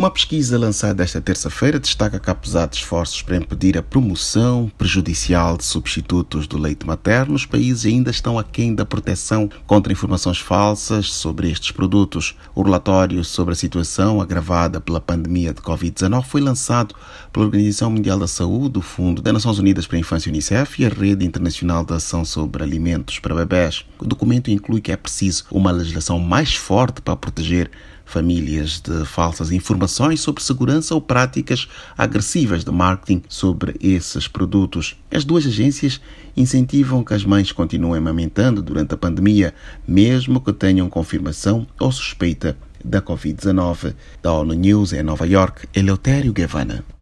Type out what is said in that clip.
Uma pesquisa lançada esta terça-feira destaca que, apesar de esforços para impedir a promoção prejudicial de substitutos do leite materno, os países ainda estão aquém da proteção contra informações falsas sobre estes produtos. O relatório sobre a situação agravada pela pandemia de Covid-19 foi lançado pela Organização Mundial da Saúde, o Fundo das Nações Unidas para a Infância Unicef e a Rede Internacional de Ação sobre Alimentos para Bebés. O documento inclui que é preciso uma legislação mais forte para proteger famílias de falsas informações sobre segurança ou práticas agressivas de marketing sobre esses produtos. As duas agências incentivam que as mães continuem amamentando durante a pandemia, mesmo que tenham confirmação ou suspeita da Covid-19. Da ONU News em Nova York, Eleutério Gavanna.